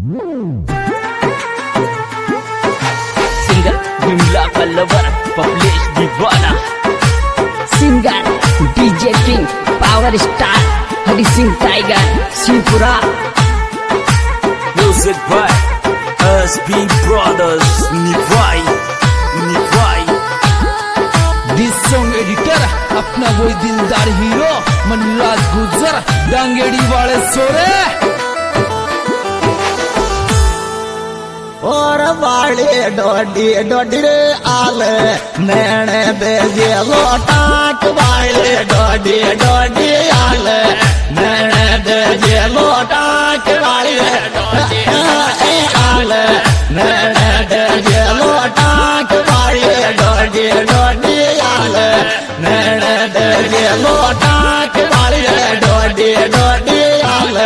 Singer Vimla का lover publish दीवाना, singer DJ king power star Hari Singh tiger Shivpura. Music by SP brothers Niwai. This song editor अपना वही दिलदार hero Manraj गुजर डांगेड़ी वाले सोरे और वाले डोडी डोडी रे आले नैने दे जे लोटाक वाले डोडी डोडी आले नैने दे जे लोटाक वाले आले नैने दे जे लोटाक वाले डोडी डोडी आले नैने दे जे लोटाक वाले डोडी डोडी आले।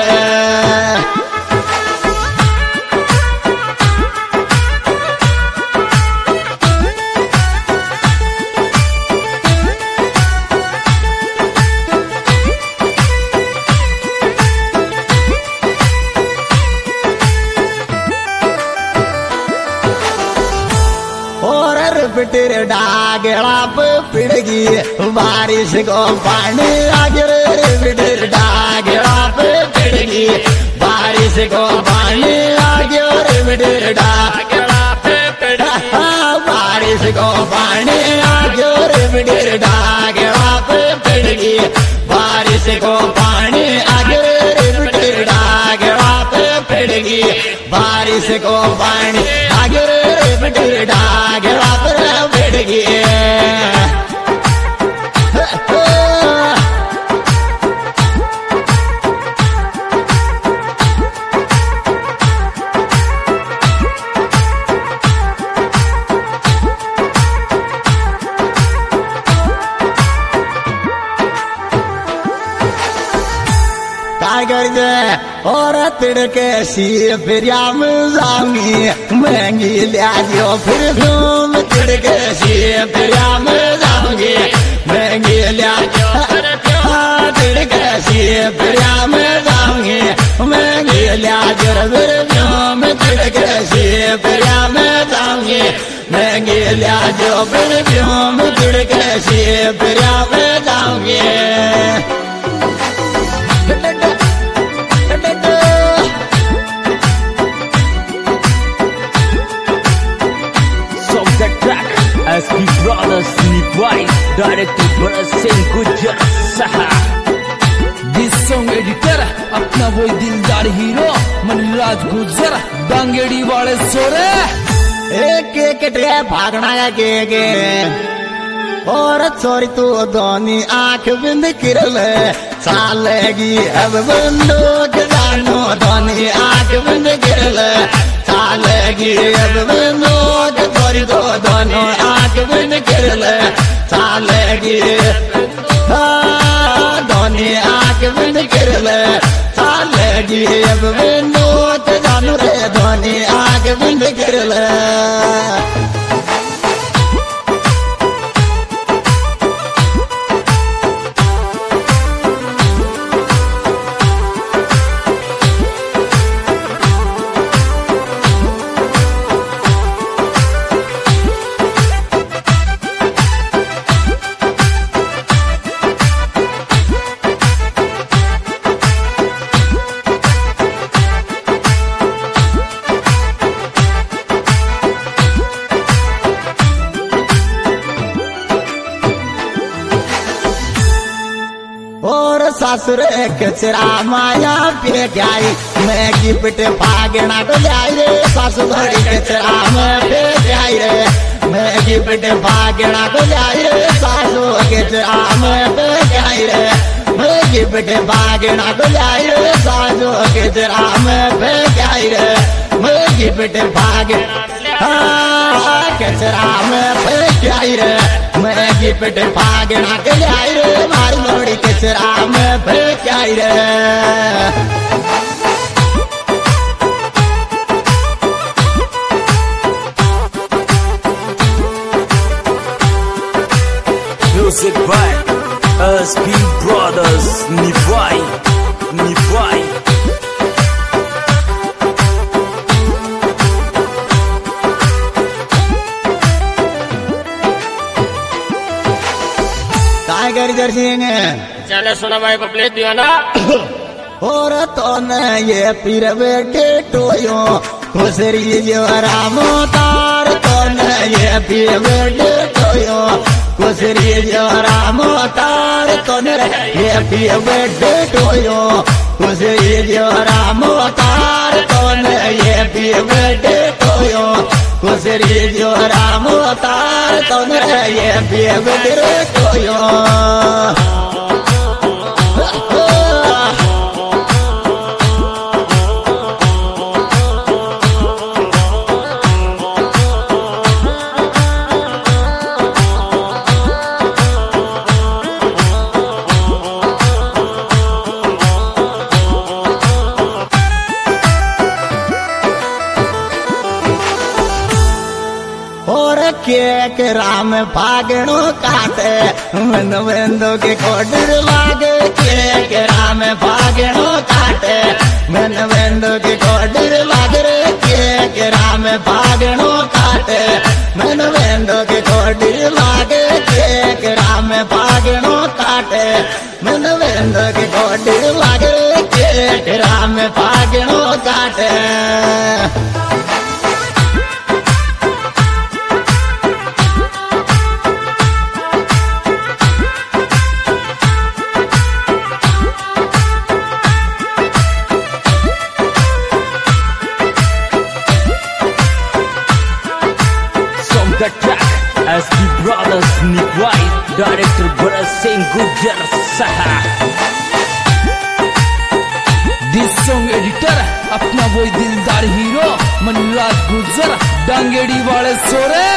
पिटर डागड़ा पे पिड़गी बारिश को पानी आगे रे पिटर डागड़ा पे पिड़गी बारिश को पानी आगे रे पिटर डागड़ा पे बारिश को पानी आगे रे पिटर डागड़ा पे पिड़गी बारिश को पानी आगे रे पिटर डागड़ा पे पिड़गी बारिश को पानी आगे रे पिटर डागड़ा और तिड़के सी फिर जाऊंगी महंगी लिया जो फिर घूम तिड़के सी फिर जाऊंगी महंगी लिया तिड़के सी फिर जाऊंगी महंगी लिया जो फिर घूम तिड़के सी फिर जाऊंगी महंगी लिया जो फिर घूम तिड़के सी फिर जाऊंगी। SP brothers Niwai director Bharat Singh Gujar सहा। दिस सॉन्ग एडिटर अपना वही दिलदार हीरो मनराज गुजर डांगेड़ी वाले सोरे एक भागना के और छोरी तू दोनी आंख बिंद किरल चालेगी अब बंदूक जानो दोनी आंख बिंद किरल चालेगी अब बंदूक छोरी तो दोनों आंख बिंद किरल चालेगी दोनी आंख बिंद किरल चालेगी अब बंदूक जानो रे दोनी आंख बिंद किरल। ससुरे कचरा माया पे गई मैं गिफ्ट भागना को जाई रे ससुरी कचरा में पे गई रे मैं गिफ्ट भागना को जाई रे सासू कचरा में पे गई रे मैं गिफ्ट भागना को जाई रे सासू कचरा में पे गई रे मैं गिफ्ट भागना कचरा में पे गई रे मैं गिफ्ट भागना के जाई रे मारी लोड़ी कचरा में पे गई रे। म्यूजिक बाय एसपी ब्रदर्स निभाई। डीजर सिंह चले सुना भाई पपले दीवाना और तो न ये पीर बेटे टोयो खुसरी जो राम तार तो न ये पीर बेटे टोयो खुसरी जो राम तार तो न ये पीर बेटे टोयो खुसरी जो राम तार तो न ये पीर बेटे टोयो खुसरी जो राम तार तो न ये पीर बेटे टोयो के राम फागणो काटे मन वेंदो के कोडर लागे के राम फागणो काटे मन वेंदो के कोडर लागे रे के राम फागणो काटे मन वेंदो के कोडर लागे के राम फागणो काटे मन वेंदो के कोडर लागे रे के राम फागणो काटे the track SP Brothers Nick White Director Bharat Singh Gujjar Saha This song editor अपना वही दिलदार हीरो मनराज गुजर डांगेड़ी वाले सोरे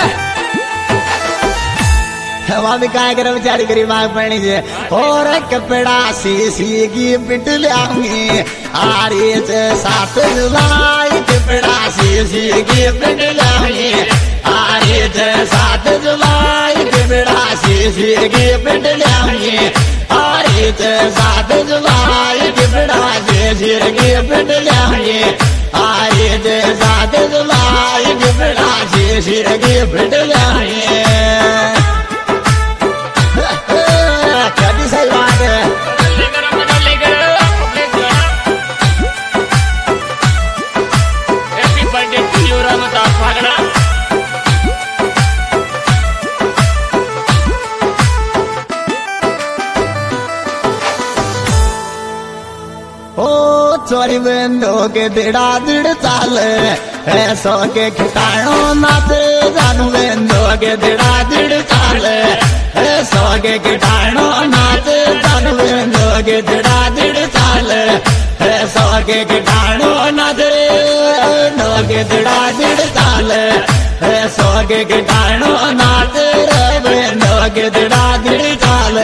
हवा भी काय कर बेचारी गरीब आग पड़नी जे और कपड़ा सी की पिट लाऊंगी आरे से 7 जुलाई कपड़ा सी की पिट लाऊंगी आरे से 7 जुलाई कपड़ा सी की पिट लाऊंगी आरे से 7 जुलाई कपड़ा सी की पिट लाऊंगी आरे से 7 जुलाई कपड़ा सी की पिट लाऊंगी सही बात है happy birthday to you Ramdas Phagda ओ चोरी बंदो के दिड़ा दिड़ चाल ऐसो के खिटाणो नाते जानू बंदो के दिड़ा दिड़ चाल ऐसो के खिटाणो नाते जानू बंदो के दिड़ा दिड़ चाल ऐसो के खिटाणो नाते नो के दिड़ा दिड़ चाल ऐसो के खिटाणो नाते रे बंदो के दिड़ा दिड़ चाल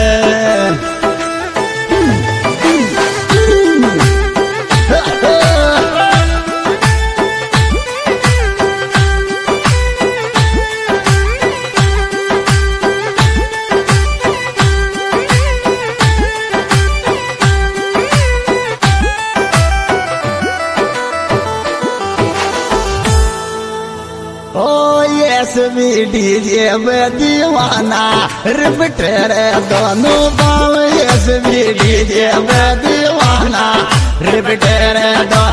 डीजे में दीवाना रिपीटर दोनों बाव यस भी डीजे में दीवाना रिपीटर दो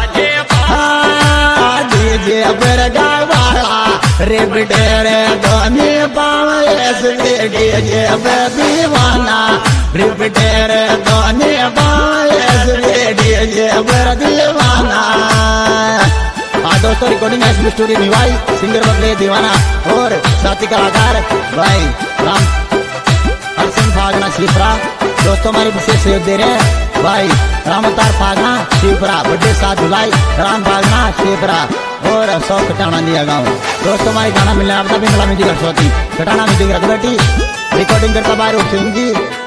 डीजे पर गावाला रिपीटर दोनों बाव यस भी डीजे में दीवाना रिपीटर दोनों बाव यस भी डीजे पर दीवाना दोस्तों recording SB studio Niwai singer बदले दीवाना और साथी कलाकार भाई राम हरसिंह फागना शिवपुरा दोस्तों हमारे विशेष सहयोग दे रहे हैं भाई राम अवतार फागना शिवपुरा बर्थडे 7 जुलाई राम फागना शिवपुरा और 100 कटाना दिया गाँव दोस्तों हमारे गाना मिलने आपका भी मिला म्यूजिक कटाना म्यूजिक रघुबेटी रिकॉर्डिंग करता बाहर सिंह जी